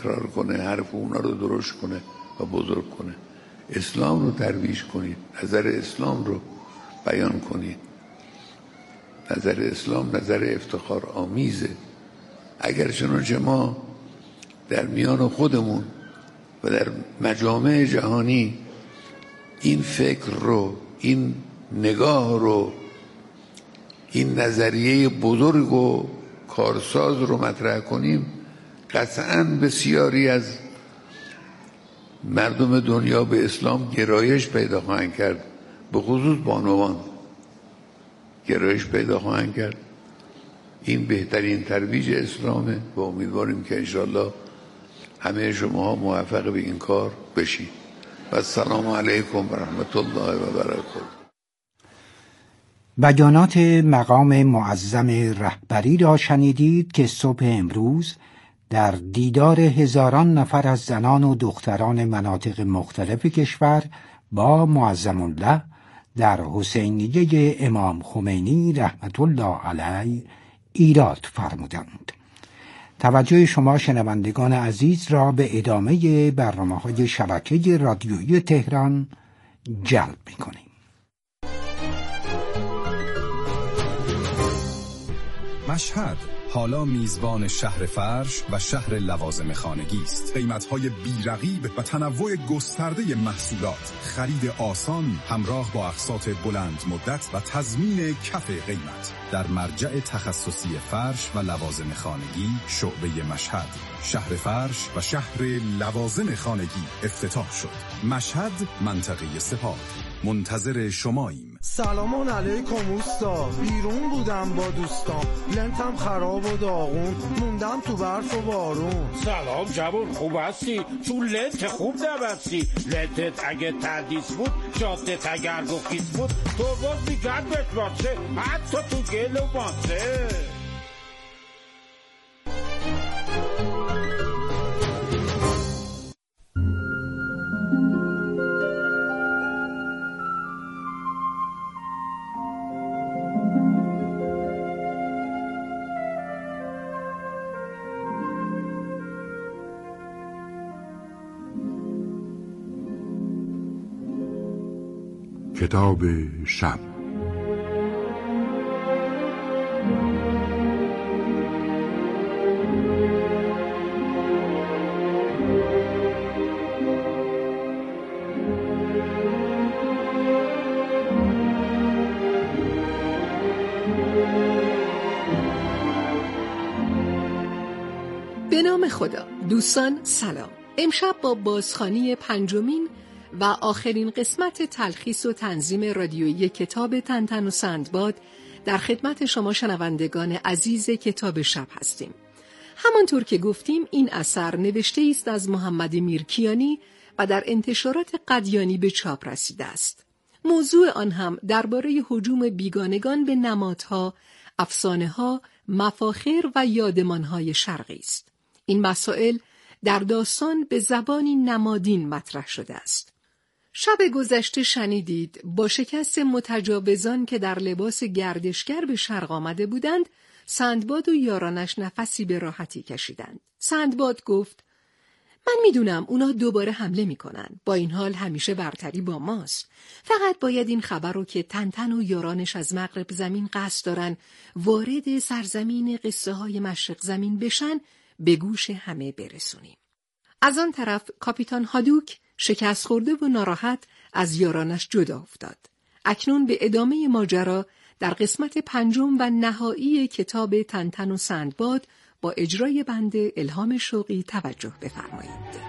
تکرار کنه، حرف اونا رو درست کنه و بزرگ کنه. اسلام رو ترویج کنید، نظر اسلام رو بیان کنید. نظر اسلام نظر افتخار آمیزه. اگر چنانچه ما در میان خودمون و در مجامع جهانی این فکر رو، این نگاه رو، این نظریه بزرگ و کارساز رو مطرح کنیم، قطعاً بسیاری از مردم دنیا به اسلام گرایش پیدا خواهند کرد، به خصوص بانوان گرایش پیدا خواهند کرد. این بهترین ترویج اسلامه و امیدواریم که انشاءالله همه شما موفق به این کار بشید. و السلام علیکم و رحمت الله و برکاته. بیانات مقام معظم رهبری را شنیدید که صبح امروز در دیدار هزاران نفر از زنان و دختران مناطق مختلف کشور با معظم الله در حسینیه امام خمینی رحمت الله علیه ایراد فرمودند. توجه شما شنوندگان عزیز را به ادامه برنامه‌های شبکه رادیویی تهران جلب می‌کنیم. مشهد حالا میزبان شهر فرش و شهر لوازم خانگی است. قیمت‌های بی‌رقیب و تنوع گسترده محصولات، خرید آسان همراه با اقساط بلند مدت و تضمین کف قیمت. در مرجع تخصصی فرش و لوازم خانگی شعبه مشهد، شهر فرش و شهر لوازم خانگی افتتاح شد. مشهد، منطقه سپاه. منتظر شماییم. سلام علیکم اوستا. بیرون بودم با دوستام، لنتم خراب و داغون، موندم تو برف و بارون. سلام جوون، خوب هستی؟ چون لنت خوب نبستی. لنتت اگه تردیس بود، جادت اگر گفیز بود، تو باز میگرد بشماسه، حتی تو گل و ماسه. کتاب شب. به نام خدا. دوستان سلام. امشب با بازخوانی پنجمین و آخرین قسمت تلخیص و تنظیم رادیویی کتاب تنتن و سندباد در خدمت شما شنوندگان عزیز کتاب شب هستیم. همانطور که گفتیم این اثر نوشته است از محمد میرکیانی و در انتشارات قدیانی به چاپ رسیده است. موضوع آن هم درباره هجوم بیگانگان به نمادها، افسانه‌ها، مفاخر و یادمان‌های شرقی است. این مسائل در داستان به زبانی نمادین مطرح شده است. شب گذشته شنیدید با شکست متجاوزان که در لباس گردشگر به شرق آمده بودند، سندباد و یارانش نفسی به راحتی کشیدند. سندباد گفت: من میدونم اونا دوباره حمله میکنن. با این حال همیشه برتری با ماست. فقط باید این خبر رو که تنتن و یارانش از مغرب زمین قصد دارن وارد سرزمین قصه های مشرق زمین بشن به گوش همه برسونیم. از آن طرف کاپیتان هادوک شکست خورده و ناراحت از یارانش جدا افتاد. اکنون به ادامه ماجرا در قسمت پنجم و نهایی کتاب تنتن و سندباد با اجرای بنده الهام شوقی توجه بفرمایید.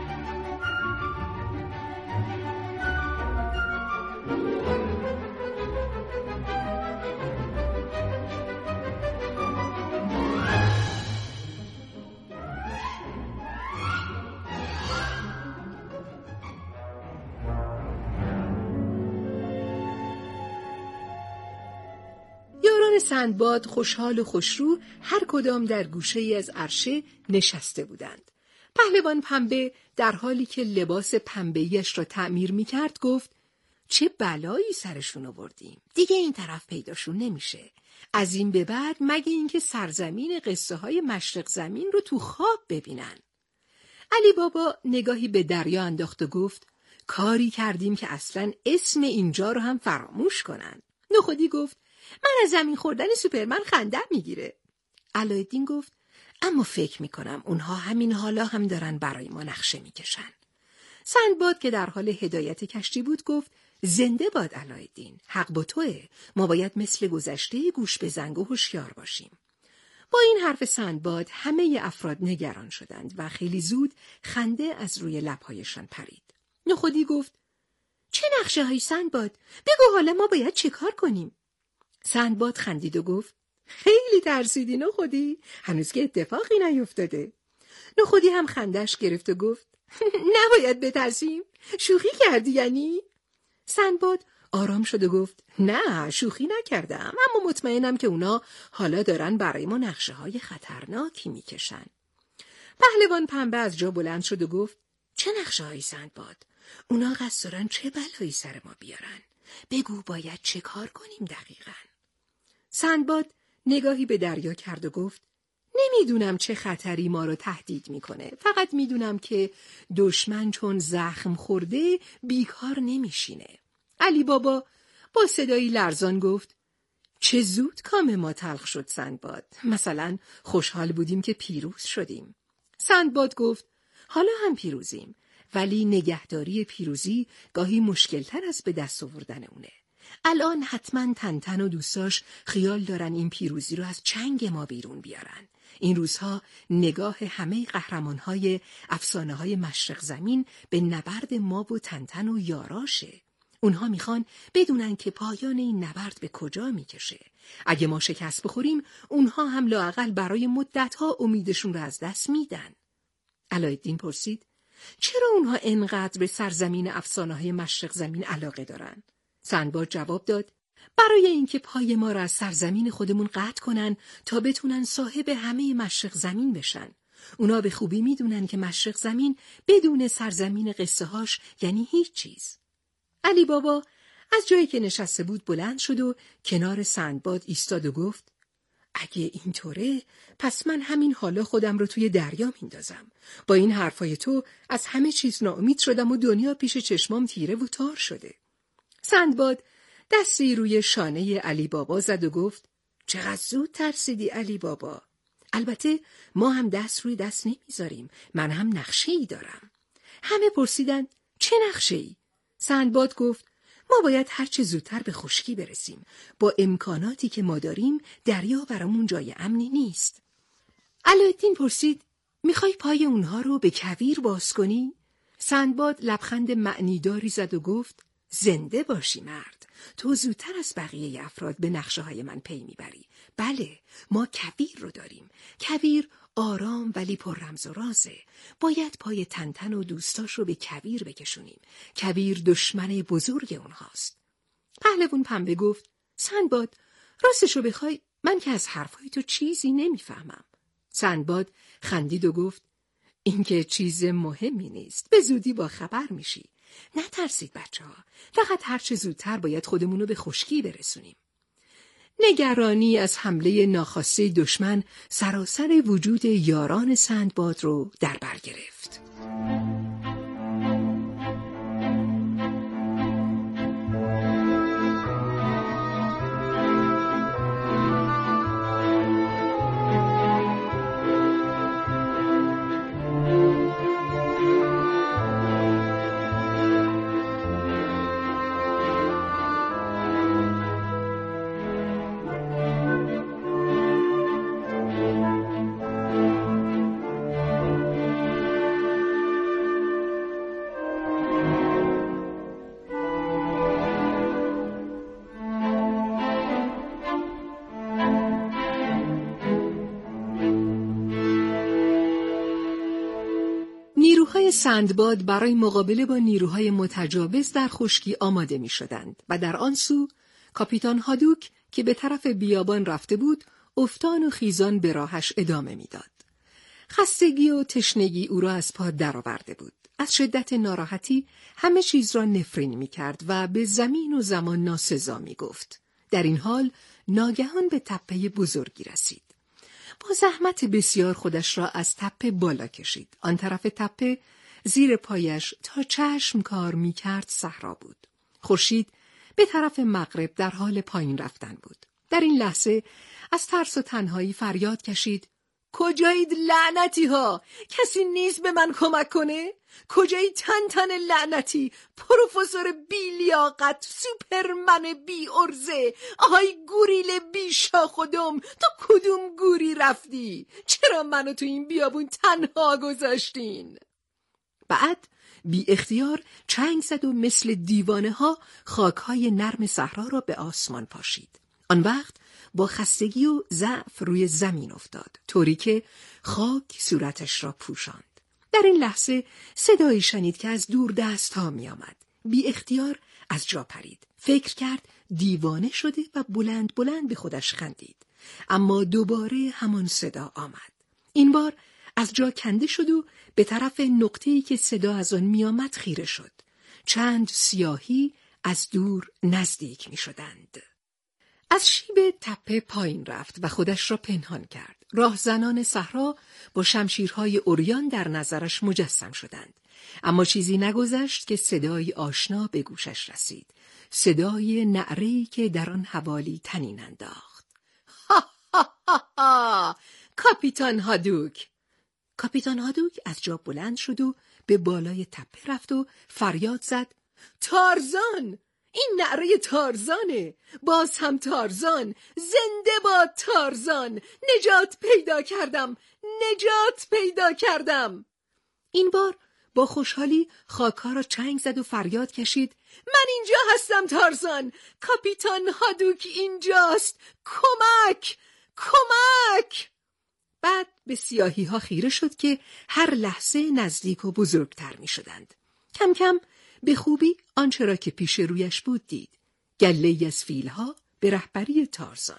سندباد خوشحال و خوشرو هر کدام در گوشه‌ای از عرشه نشسته بودند. پهلوان پنبه در حالی که لباس پنبه‌ایش را تعمیر می‌کرد گفت: چه بلایی سرشون آوردیم. دیگه این طرف پیداشون نمیشه. از این به بعد مگه اینکه سرزمین قصه های مشرق زمین رو تو خواب ببینن. علی بابا نگاهی به دریا انداخت و گفت کاری کردیم که اصلاً اسم اینجا رو هم فراموش کنن. نخودی گفت من از زمین خوردن سوپرمن خندم میگیره. علایالدین گفت اما فکر میکنم اونها همین حالا هم دارن برای ما نقشه میکشن. سندباد که در حال هدایت کشتی بود گفت زنده باد علایالدین، حق با توئه، ما باید مثل گذشته گوش به زنگ و هوشیار باشیم. با این حرف سندباد همه افراد نگران شدند و خیلی زود خنده از روی لبهایشان پرید. نخودی گفت چه نقشه های سندباد؟ بگو حالا ما باید چه کار کنیم؟ سندباد خندید و گفت خیلی ترسیدی نخودی؟ هنوز که اتفاقی نیفتاده. نخودی هم خندش گرفت و گفت نباید بترسیم؟ شوخی کردی یعنی؟ سندباد آرام شد و گفت نه شوخی نکردم، اما مطمئنم که اونا حالا دارن برای ما نقشه های خطرناکی میکشن. پهلوان پنبه از جا بلند شد و گفت چه نقشه های سندباد؟ اونا قصد دارن چه بلایی سر ما بیارن؟ بگو باید چه کار کنیم دقیقاً؟ سندباد نگاهی به دریا کرد و گفت نمیدونم چه خطری ما رو تهدید میکنه، فقط میدونم که دشمن چون زخم خورده بیکار نمیشینه. علی بابا با صدایی لرزان گفت چه زود کام ما تلخ شد سندباد، مثلا خوشحال بودیم که پیروز شدیم. سندباد گفت حالا هم پیروزیم، ولی نگهداری پیروزی گاهی مشکلتر از به دست آوردن اونه. الان حتما تنتن و دوستاش خیال دارن این پیروزی رو از چنگ ما بیرون بیارن. این روزها نگاه همه قهرمانهای افسانه‌های مشرق زمین به نبرد ما و تنتن و یاراشه. اونها میخوان بدونن که پایان این نبرد به کجا میکشه. اگه ما شکست بخوریم، اونها هم لااقل برای مدتها امیدشون رو از دست میدن. علایالدین پرسید چرا اونها انقدر به سرزمین افسانه‌های مشرق زمین علاقه دارن؟ سندباد جواب داد برای اینکه پای ما را از سرزمین خودمون قطع کنن تا بتونن صاحب همه مشرق زمین بشن. اونا به خوبی میدونن که مشرق زمین بدون سرزمین قصه هاش یعنی هیچ چیز. علی بابا از جایی که نشسته بود بلند شد و کنار سندباد ایستاد و گفت اگه اینطوره پس من همین حالا خودم رو توی دریا میندازم. با این حرفای تو از همه چیز ناامید شدم و دنیا پیش چشمام تیره و تار شده. سندباد دستی روی شانه علی بابا زد و گفت چقدر زود ترسیدی علی بابا. البته ما هم دست روی دست نمیذاریم، من هم نقشه‌ای دارم. همه پرسیدن چه نقشه‌ای؟ سندباد گفت ما باید هرچه زودتر به خشکی برسیم. با امکاناتی که ما داریم دریا برامون جای امنی نیست. علایالدین پرسید میخوای پای اونها رو به کویر باز کنی؟ سندباد لبخند معنیداری زد و گفت زنده باشی مرد، تو زودتر از بقیه افراد به نقشه های من پی میبری. بله ما کویر رو داریم. کویر آرام ولی پر رمز و رازه. باید پای تنتن و دوستاش رو به کویر بکشونیم. کویر دشمن بزرگ اونهاست. پهلوان پنبه گفت سندباد راستشو بخوای من که از حرفای تو چیزی نمیفهمم. سندباد خندید و گفت این که چیز مهمی نیست، به زودی با خبر میشی. نترسید بچه‌ها، فقط هرچه زودتر باید خودمون رو به خشکی برسونیم. نگرانی از حمله ناخواسته دشمن سراسر وجود یاران سندباد رو در بر گرفت. نیروهای سندباد برای مقابله با نیروهای متجاوز در خشکی آماده می شدند و در آن سو کاپیتان هادوک که به طرف بیابان رفته بود افتان و خیزان به راهش ادامه می داد. خستگی و تشنگی او را از پا درآورده بود. از شدت ناراحتی همه چیز را نفرین می کرد و به زمین و زمان ناسزا می گفت. در این حال ناگهان به تپه بزرگی رسید. با زحمت بسیار خودش را از تپه بالا کشید. آن طرف تپه زیر پایش تا چشم کار می کرد صحرا بود. خورشید به طرف مغرب در حال پایین رفتن بود. در این لحظه از ترس و تنهایی فریاد کشید: کجایید لعنتی ها؟ کسی نیست به من کمک کنه؟ کجایی تن لعنتی؟ پروفسور بی لیاقت، سوپرمن بی ارزه، آهای گوریل بی شاخ و دم، تو کدوم گوری رفتی؟ چرا منو تو این بیابون تنها گذاشتین؟ بعد بی اختیار چنگ زد و مثل دیوانه ها خاکهای نرم صحرا را به آسمان پاشید. آن وقت با خستگی و ضعف روی زمین افتاد، طوری که خاک صورتش را پوشاند. در این لحظه صدایی شنید که از دور دست ها می آمد. بی اختیار از جا پرید. فکر کرد دیوانه شده و بلند بلند به خودش خندید. اما دوباره همان صدا آمد. این بار از جا کنده شد و به طرف نقطه‌ای که صدا از آن می آمد خیره شد. چند سیاهی از دور نزدیک می شدند. از شیب تپه پایین رفت و خودش را پنهان کرد. راهزنان صحرا با شمشیرهای عریان در نظرش مجسم شدند. اما چیزی نگذشت که صدایی آشنا به گوشش رسید. صدای نعره‌ای که در آن حوالی طنین انداخت. ها ها ها ها! کاپیتان هادوک! کاپیتان هادوک از جا بلند شد و به بالای تپه رفت و فریاد زد: تارزان! این نعره تارزانه! باز هم تارزان! زنده باد تارزان! نجات پیدا کردم! نجات پیدا کردم! این بار با خوشحالی خاک‌ها را چنگ زد و فریاد کشید: من اینجا هستم تارزان! کاپیتان هادوک اینجاست! کمک! کمک! بعد به سیاهی‌ها خیره شد که هر لحظه نزدیک و بزرگتر می شدند. کم کم به خوبی آنچه را که پیش رویش بود دید. گله‌ای از فیل‌ها به رهبری تارزان.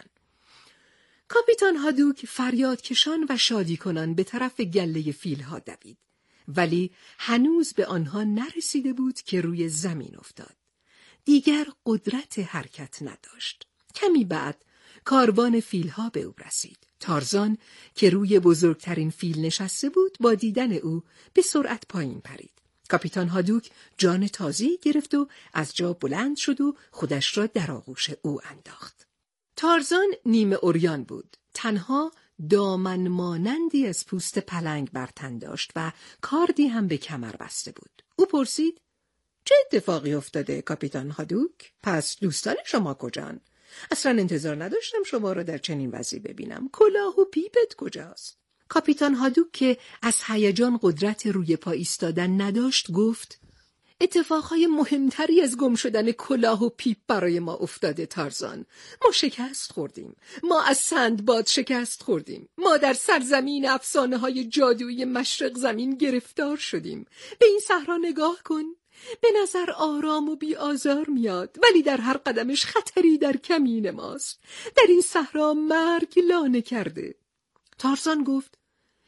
کاپیتان هادوک فریاد کشان و شادی کنان به طرف گله فیل‌ها دوید. ولی هنوز به آنها نرسیده بود که روی زمین افتاد. دیگر قدرت حرکت نداشت. کمی بعد کاروان فیل‌ها به او رسید. تارزان که روی بزرگترین فیل نشسته بود با دیدن او به سرعت پایین پرید. کاپیتان هادوک جان تازه‌ای گرفت و از جا بلند شد و خودش را در آغوش او انداخت. تارزان نیمه عریان بود. تنها دامن مانندی از پوست پلنگ بر تن داشت و کاردی هم به کمر بسته بود. او پرسید: چه اتفاقی افتاده کاپیتان هادوک؟ پس دوستان شما کجان؟ اصلا انتظار نداشتم شما را در چنین وضعی ببینم. کلاه و پیپت کجاست؟ کاپیتان هادوک که از هیجان قدرت روی پا ایستادن نداشت گفت: اتفاقهای مهمتری از گم شدن کلاه و پیپ برای ما افتاده تارزان. ما شکست خوردیم. ما از سندباد شکست خوردیم. ما در سرزمین افسانه‌های جادویی مشرق زمین گرفتار شدیم. به این صحرا نگاه کن. به نظر آرام و بی آزار میاد، ولی در هر قدمش خطری در کمین ماست. در این صحرا مرگ لانه کرده. تارزان گفت: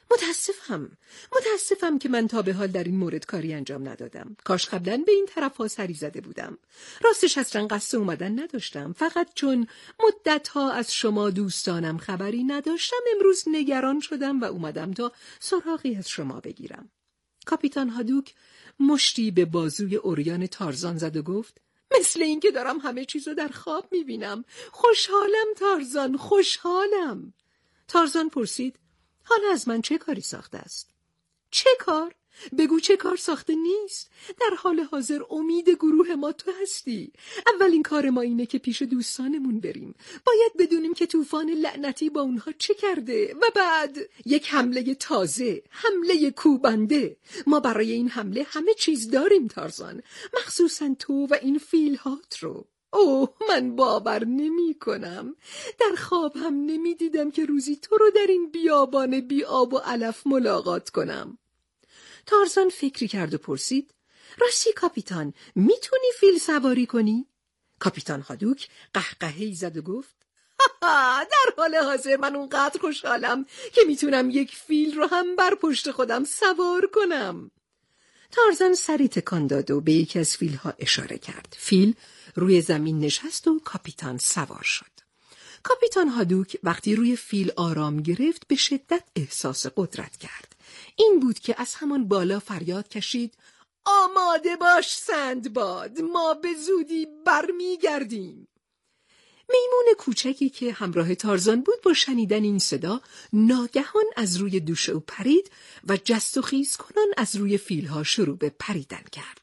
متاسفم که من تا به حال در این مورد کاری انجام ندادم. کاش قبلا به این طرف‌ها سری زده بودم. راستش اصلا قصد اومدن نداشتم. فقط چون مدت‌ها از شما دوستانم خبری نداشتم، امروز نگران شدم و اومدم تا سراغی از شما بگیرم. کاپیتان هادوک مشتی به بازوی عریان تارزان زد و گفت: مثل این که دارم همه چیزو در خواب میبینم. خوشحالم تارزان، خوشحالم. تارزان پرسید: حالا از من چه کاری ساخته است؟ چه کار؟ بگو چه کار ساخته نیست؟ در حال حاضر امید گروه ما تو هستی. اولین کار ما اینه که پیش دوستانمون بریم. باید بدونیم که طوفان لعنتی با اونها چه کرده و بعد یک حمله تازه، حمله کوبنده. ما برای این حمله همه چیز داریم تارزان، مخصوصا تو و این فیل‌هات رو. اوه، من باور نمی کنم. در خواب هم نمی دیدم که روزی تو رو در این بیابان بی آب و علف ملاقات کنم. تارزان فکری کرد و پرسید: راستی کاپیتان، میتونی فیل سواری کنی؟ کاپیتان هادوک قهقهه‌ای زد و گفت: در حال حاضر من اونقدر خوشحالم که میتونم یک فیل رو هم بر پشت خودم سوار کنم. تارزان سری تکان داد و به یکی از فیل‌ها اشاره کرد. فیل روی زمین نشست و کاپیتان سوار شد. کاپیتان هادوک وقتی روی فیل آرام گرفت به شدت احساس قدرت کرد. این بود که از همان بالا فریاد کشید: آماده باش سندباد، ما به زودی برمیگردیم. میمون کوچکی که همراه تارزان بود با شنیدن این صدا ناگهان از روی دوش او پرید و جست و خیز کنان از روی فیلها شروع به پریدن کرد.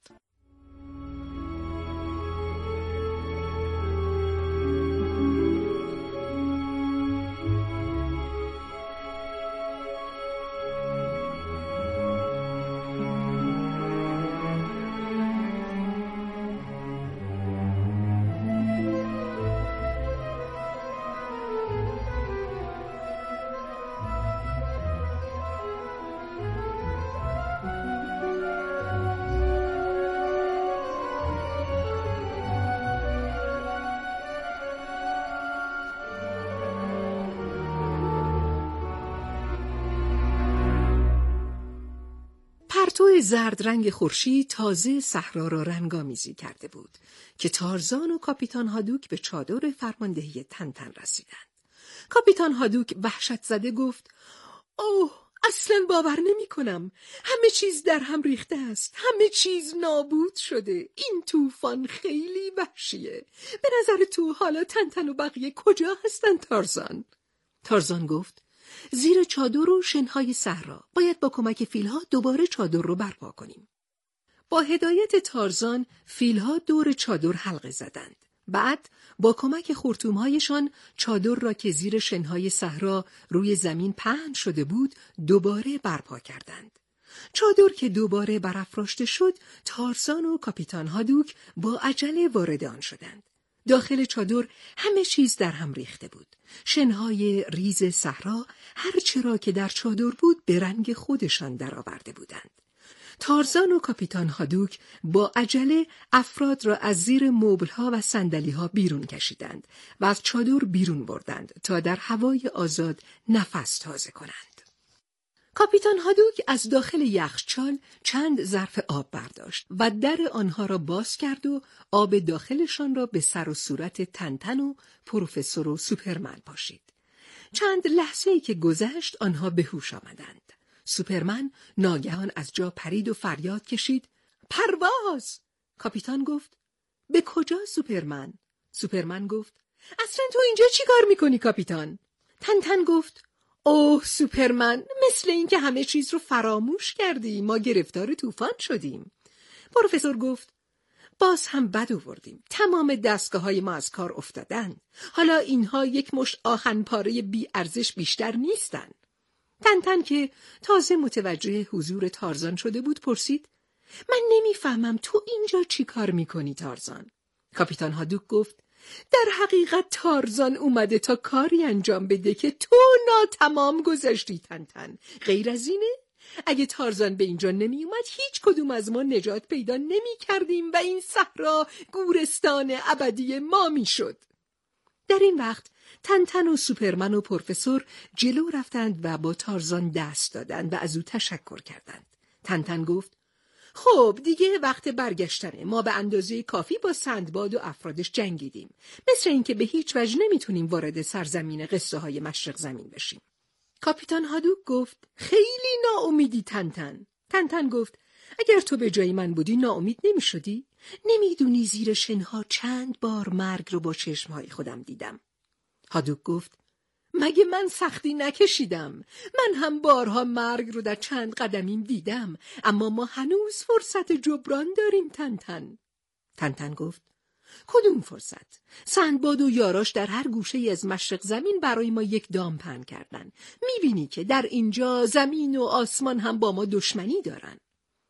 پرتو زرد رنگ خورشید تازه صحرا را رنگامیزی کرده بود که تارزان و کاپیتان هادوک به چادر فرماندهی تنتن رسیدند. کاپیتان هادوک وحشت زده گفت: اوه، اصلاً باور نمی کنم. همه چیز در هم ریخته است. همه چیز نابود شده. این طوفان خیلی وحشیه. به نظر تو حالا تنتن و بقیه کجا هستن تارزان؟ تارزان گفت: زیر چادر و شنهای صحرا. باید با کمک فیلها دوباره چادر رو برپا کنیم. با هدایت تارزان فیلها دور چادر حلقه زدند. بعد با کمک خرطوم‌هایشان چادر را که زیر شنهای صحرا روی زمین پهن شده بود دوباره برپا کردند. چادر که دوباره برافراشته شد، تارزان و کاپیتان هادوک با عجله وارد آن شدند. داخل چادر همه چیز در هم ریخته بود. شنهای ریز صحرا هر چرا که در چادر بود به رنگ خودشان درآورده بودند. تارزان و کاپیتان هادوک با عجله افراد را از زیر مبل‌ها و صندلی‌ها بیرون کشیدند و از چادر بیرون بردند تا در هوای آزاد نفس تازه کنند. کاپیتان هادوک از داخل یخچال چند ظرف آب برداشت و در آنها را باز کرد و آب داخلشان را به سر و صورت تنتن و پروفسور و سوپرمن پاشید. چند لحظه‌ای که گذشت آنها به هوش آمدند. سوپرمن ناگهان از جا پرید و فریاد کشید: پرواز! کاپیتان گفت: به کجا سوپرمن؟ سوپرمن گفت: اصلا تو اینجا چی کار میکنی کاپیتان؟ تنتن گفت: اوه سوپرمن، مثل این که همه چیز رو فراموش کردی، ما گرفتار طوفان شدیم. پروفسور گفت: باز هم بد آوردیم. تمام دستگاه‌های ما از کار افتادن. حالا اینها یک مشت آهن پاره بی ارزش بیشتر نیستن. تنتن که تازه متوجه حضور تارزان شده بود پرسید: من نمیفهمم تو اینجا چی کار میکنی تارزان؟ کاپیتان هادوک گفت: در حقیقت تارزان اومده تا کاری انجام بده که تو ناتمام گذاشتی تنتن. غیر از اینه؟ اگه تارزان به اینجا نمی اومد هیچ کدوم از ما نجات پیدا نمی کردیم و این صحرا گورستان ابدی ما می شد. در این وقت تنتن و سوپرمن و پروفسور جلو رفتند و با تارزان دست دادند و از او تشکر کردند. تنتن گفت: خب دیگه وقت برگشتنه. ما به اندازه کافی با سندباد و افرادش جنگیدیم. مثل این که به هیچ وجه نمیتونیم وارد سرزمین قصه های مشرق زمین بشیم. کاپیتان هادوک گفت: خیلی ناامیدی تنتن. تنتن گفت: اگر تو به جای من بودی ناامید نمیشدی؟ نمیدونی زیر شنها چند بار مرگ رو با چشمهای خودم دیدم. هادوک گفت: مگه من سختی نکشیدم؟ من هم بارها مرگ رو در چند قدمیم دیدم، اما ما هنوز فرصت جبران داریم تنتن. تنتن گفت: کدوم فرصت؟ سندباد و یاراش در هر گوشه از مشرق زمین برای ما یک دام پهن کردن. میبینی که در اینجا زمین و آسمان هم با ما دشمنی دارن.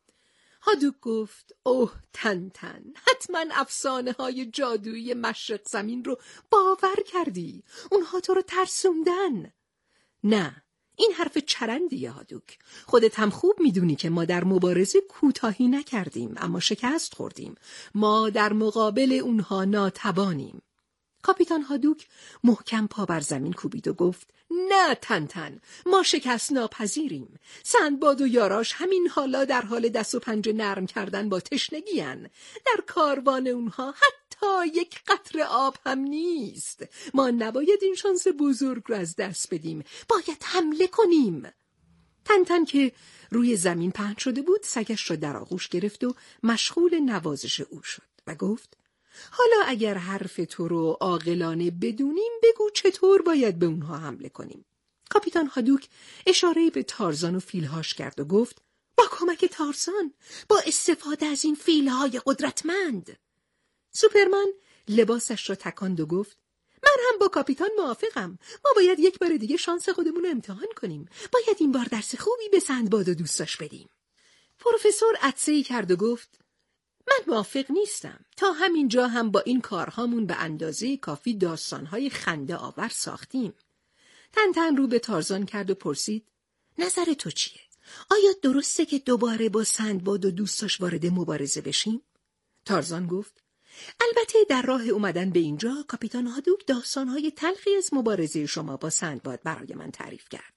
هادوک گفت: اوه تنتن، حتما افسانه های جادویی مشرق زمین رو باور کردی. اونها تو رو ترسوندن. نه، این حرف چرندیه هادوک. خودت هم خوب میدونی که ما در مبارزه کوتاهی نکردیم اما شکست خوردیم. ما در مقابل اونها ناتوانیم. کاپیتان هادوک محکم پا بر زمین کوبید و گفت: نه تنتن، ما شکست ناپذیریم. سندباد و یاراش همین حالا در حال دست و پنجه نرم کردن با تشنگی هن. در کاروان اونها حتی حتی یک قطره آب هم نیست. ما نباید این شانس بزرگ رو از دست بدیم. باید حمله کنیم. تنتن که روی زمین پهن شده بود سگش را در آغوش گرفت و مشغول نوازش او شد و گفت: حالا اگر حرف تو رو عاقلانه بدونیم بگو چطور باید به اونها حمله کنیم. کاپیتان هادوک اشاره به تارزان و فیلهاش کرد و گفت: با کمک تارزان، با استفاده از این فیلهای قدرتمند. سوپرمن لباسش را تکاند و گفت: من هم با کاپیتان موافقم. ما باید یک بار دیگه شانس خودمون رو امتحان کنیم. باید این بار درس خوبی به سندباد و دوستاش بدیم. پروفسور عطسه‌ای کرد و گفت: من موافق نیستم. تا همینجا هم با این کارهامون به اندازه کافی داستانهای خنده آور ساختیم. تنتن رو به تارزان کرد و پرسید: نظر تو چیه؟ آیا درسته که دوباره با سندباد و دوستاش وارد مبارزه بشیم؟ تارزان گفت: البته در راه اومدن به اینجا کاپیتان هادوک داستانهای تلخی از مبارزه شما با سندباد برای من تعریف کرد.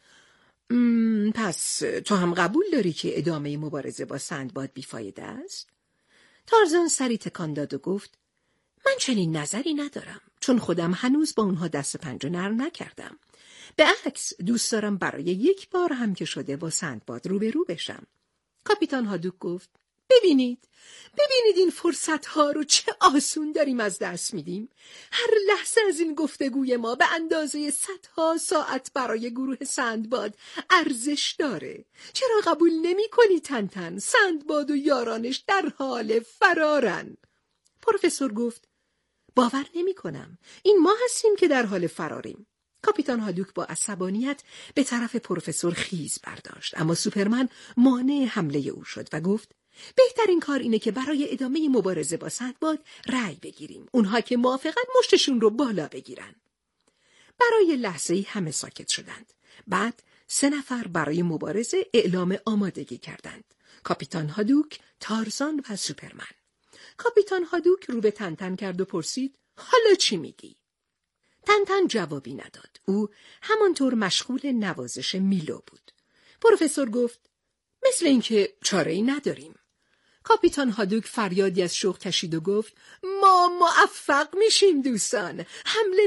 پس تو هم قبول داری که ادامه مبارزه با سندباد بیفایده است؟ تارزان سری تکان داد و گفت: من چنین نظری ندارم، چون خودم هنوز با اونها دست پنجه نرم نکردم. به عکس دوست دارم برای یک بار هم که شده با سندباد روبرو بشم. کاپیتان هادوک گفت: ببینید این فرصتها رو چه آسون داریم از دست میدیم. هر لحظه از این گفتگوی ما به اندازه صدها ساعت برای گروه سندباد ارزش داره. چرا قبول نمی کنی تنتن؟ سندباد و یارانش در حال فرارن. پروفسور گفت: باور نمی کنم. این ما هستیم که در حال فراریم. کاپیتان هادوک با عصبانیت به طرف پروفسور خیز برداشت، اما سوپرمن مانع حمله او شد و گفت: بهترین کار اینه که برای ادامه مبارزه با سندباد رأی بگیریم. اونها که موافقن مشتشون رو بالا بگیرن. برای لحظه‌ای همه ساکت شدند. بعد 3 نفر برای مبارزه اعلام آمادگی کردند: کاپیتان هادوک، تارزان و سوپرمن. کاپیتان هادوک رو به تنتن کرد و پرسید: حالا چی میگی؟ تنتن جوابی نداد. او همانطور مشغول نوازش میلو بود. پروفسور گفت: مثل اینکه چاره‌ای نداریم. کاپیتان هادوک فریادی از شوق کشید و گفت: ما موفق میشیم دوستان. حمله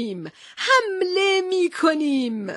میکنیم.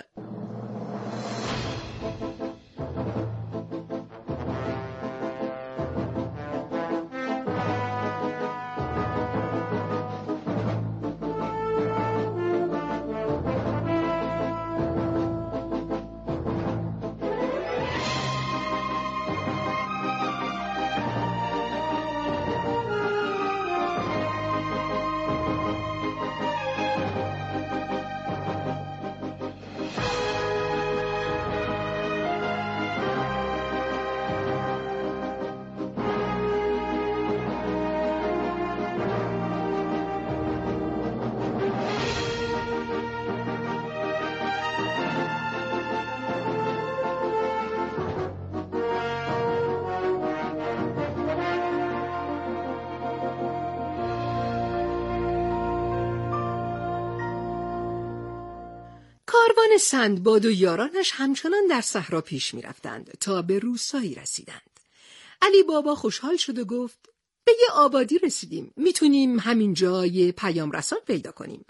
کاروان سندباد و یارانش همچنان در صحرا پیش می رفتند تا به روستایی رسیدند. علی بابا خوشحال شد و گفت: به یه آبادی رسیدیم. میتونیم همینجا یه پیام رسان پیدا کنیم.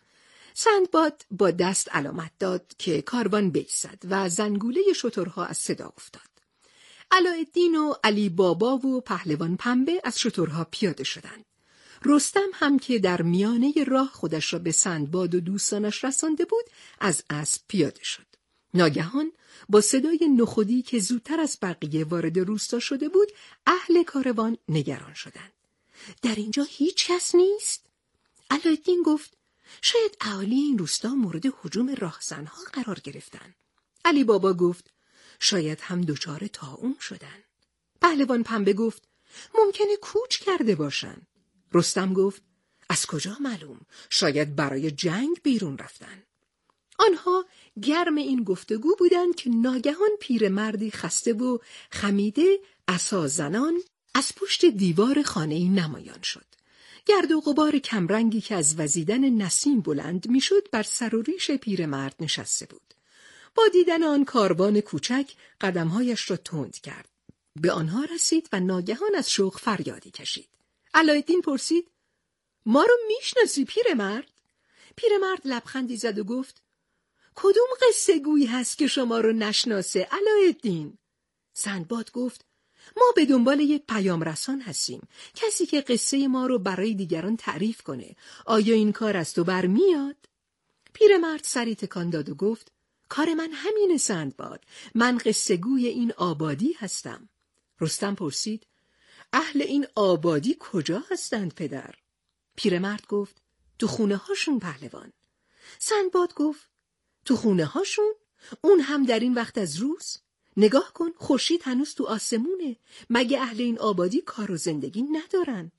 سندباد با دست علامت داد که کاروان بایستد و زنگوله شترها از صدا افتاد. علاءالدین و علی بابا و پهلوان پنبه از شترها پیاده شدند. رستم هم که در میانه راه خودش را به سندباد و دوستانش رسانده بود از اسب پیاده شد. ناگهان با صدای نخودی که زودتر از بقیه وارد روستا شده بود اهل کاروان نگران شدند. در اینجا هیچ کس نیست؟ علاءالدین گفت: شاید اهالی این روستا مورد هجوم راهزنها قرار گرفتن. علی بابا گفت: شاید هم دچار طاعون شدن. پهلوان پنبه گفت: ممکنه کوچ کرده باشن. رستم گفت: از کجا معلوم؟ شاید برای جنگ بیرون رفتن. آنها گرم این گفتگو بودند که ناگهان پیرمردی خسته و خمیده عصا زنان از پشت دیوار خانه‌ای نمایان شد. گرد و غبار کمرنگی که از وزیدن نسیم بلند میشد بر سر و ریش پیرمرد نشسته بود. با دیدن آن کاروان کوچک قدمهایش را تند کرد. به آنها رسید و ناگهان از شوق فریادی کشید. علاءالدین پرسید: ما رو میشناسی پیرمرد؟ پیرمرد لبخندی زد و گفت کدوم قصه گویی هست که شما رو نشناسه علاءالدین؟ سندباد گفت ما به دنبال یک پیام رسان هستیم، کسی که قصه ما رو برای دیگران تعریف کنه. آیا این کار از تو برمیاد؟ پیرمرد سری تکان داد و گفت کار من همینه سندباد، من قصه گوی این آبادی هستم. رستم پرسید اهل این آبادی کجا هستند پدر؟ پیرمرد گفت تو خونه هاشون پهلوان. سندباد گفت تو خونه هاشون؟ اون هم در این وقت از روز؟ نگاه کن خورشید هنوز تو آسمونه، مگه اهل این آبادی کار و زندگی ندارن؟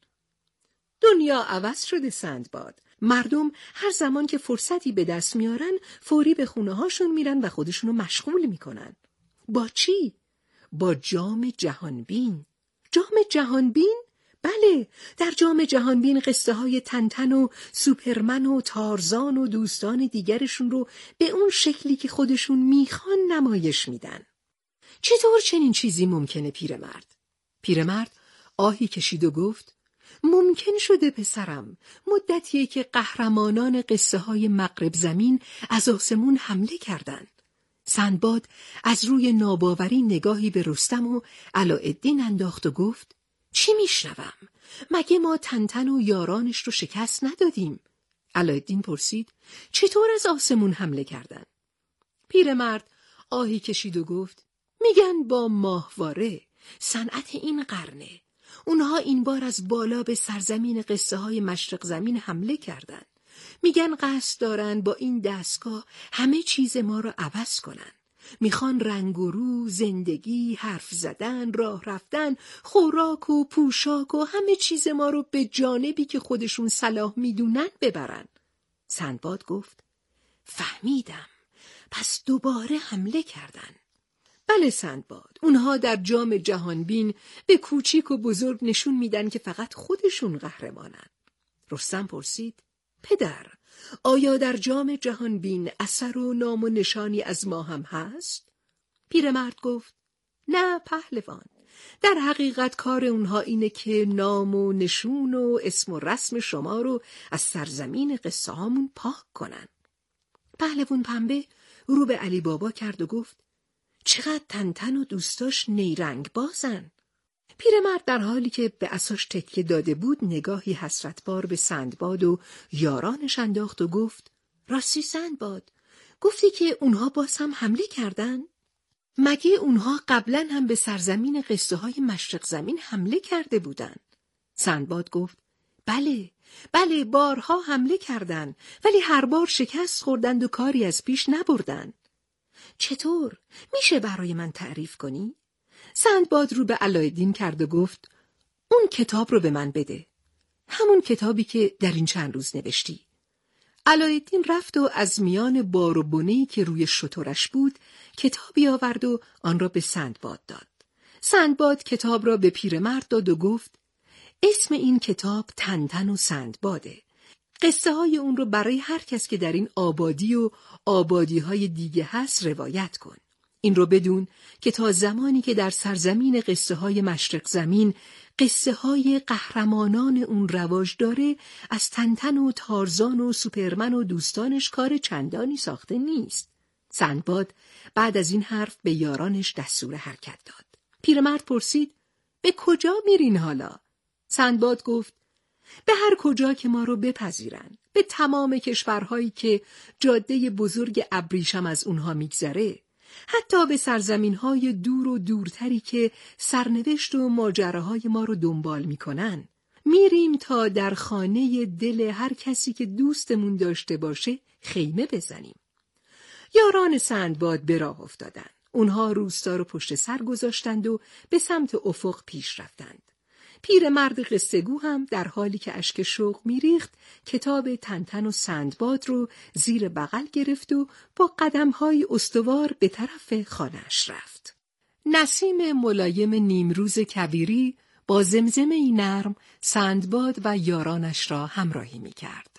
دنیا عوض شده سندباد، مردم هر زمان که فرصتی به دست میارن فوری به خونه هاشون میرن و خودشونو مشغول میکنن. با چی؟ با جام جهانبین. جام جهانبین؟ بله، در جام جهانبین قصه های تنتن و سوپرمن و تارزان و دوستان دیگرشون رو به اون شکلی که خودشون میخوان نمایش میدن. چطور چنین چیزی ممکنه پیرمرد؟ پیرمرد آهی کشید و گفت ممکن شده پسرم، مدتیه که قهرمانان قصه های مغرب زمین از آسمون حمله کردن. سندباد از روی ناباوری نگاهی به رستم و علاءالدین انداخت و گفت چی میشنوم؟ مگه ما تنتن و یارانش رو شکست ندادیم؟ علاءالدین پرسید چطور از آسمون حمله کردن؟ پیرمرد آهی کشید و گفت میگن با ماهواره، صنعت این قرنه. اونها این بار از بالا به سرزمین قصه های مشرق زمین حمله کردن. میگن قصد دارن با این دستگاه همه چیز ما رو عوض کنن. میخوان رنگ و رو، زندگی، حرف زدن، راه رفتن، خوراک و پوشاک و همه چیز ما رو به جانبی که خودشون صلاح میدونن ببرن. سندباد گفت فهمیدم، پس دوباره حمله کردن. بله سندباد، اونها در جام جهانبین به کوچیک و بزرگ نشون میدن که فقط خودشون قهرمانن. رستم پرسید پدر، آیا در جام جهانبین اثر و نام و نشانی از ما هم هست؟ پیرمرد گفت نه پهلوان، در حقیقت کار اونها اینه که نام و نشون و اسم و رسم شما رو از سرزمین قصه هامون پاک کنن. پهلوان پنبه رو به علی بابا کرد و گفت چقدر تنتن و دوستاش نیرنگ بازن. پیرمرد در حالی که به عصاش تکیه داده بود نگاهی حسرتبار به سندباد و یارانش انداخت و گفت راستی سندباد، گفتی که اونها باز هم حمله کردن؟ مگه اونها قبلا هم به سرزمین قصه های مشرق زمین حمله کرده بودن؟ سندباد گفت بله بارها حمله کردن، ولی هر بار شکست خوردند و کاری از پیش نبردن. چطور؟ میشه برای من تعریف کنی؟ سندباد رو به علاءالدین کرد و گفت اون کتاب رو به من بده، همون کتابی که در این چند روز نوشتی. علاءالدین رفت و از میان بار و بنه‌ای که روی شترش بود کتابی آورد و آن را به سندباد داد. سندباد کتاب را به پیرمرد داد و گفت اسم این کتاب تنتن و سندباده. قصه های اون رو برای هر کس که در این آبادی و آبادی های دیگه هست روایت کن. این رو بدون که تا زمانی که در سرزمین قصه های مشرق زمین قصه های قهرمانان اون رواج داره، از تنتن و تارزان و سوپرمن و دوستانش کار چندانی ساخته نیست. سندباد بعد از این حرف به یارانش دستور حرکت داد. پیرمرد پرسید به کجا میرین حالا؟ سندباد گفت به هر کجا که ما رو بپذیرن، به تمام کشورهایی که جاده بزرگ ابریشم از اونها میگذره، حتی به سرزمینهای دور و دورتری که سرنوشت و ماجراهای ما رو دنبال میکنن. میریم تا در خانه دل هر کسی که دوستمون داشته باشه خیمه بزنیم. یاران سندباد به راه افتادن. اونها روستا رو پشت سر گذاشتند و به سمت افق پیش رفتند. پیرمرد قصه‌گو هم در حالی که اشک شوق میریخت کتاب تنتن و سندباد رو زیر بغل گرفت و با قدم‌های استوار به طرف خانه‌اش رفت. نسیم ملایم نیمروز کبیری با زمزمه‌ای نرم سندباد و یارانش را همراهی می‌کرد.